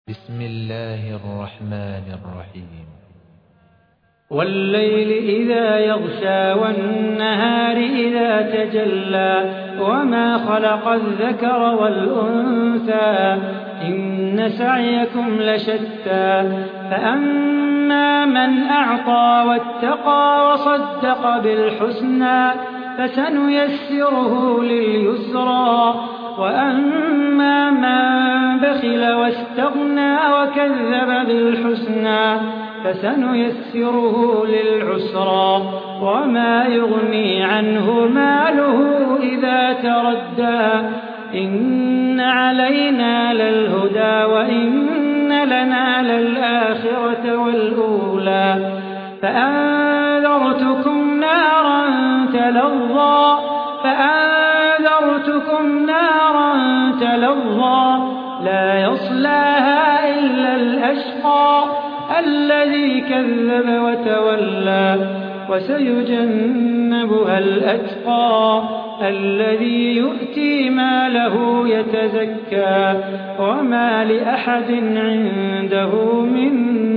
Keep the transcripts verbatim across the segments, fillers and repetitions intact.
بسم الله الرحمن الرحيم. والليل إذا يغشى والنهار إذا تجلى وما خلق الذكر والأنثى إن سعيكم لشتى فأما من أعطى واتقى وصدق بالحسنى فسنيسره لليسرى وأما من بخل واستغنى وكذب بالحسنى فسنيسره للعسرى وما يغني عنه ماله إذا تردى إن علينا للهدى وإن لنا للآخرة والأولى فأنذرتكم نارا تلظى فأنذرتكم نارا تلظى لا يصلاها إلا الأشقى الذي كذب وتولى وسيجنبها الأتقى الذي يؤتي ماله يتزكى وما لأحد عنده من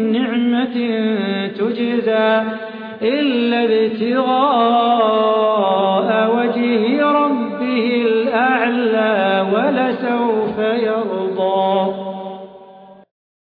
نعمة تجزى إلا ابتغاء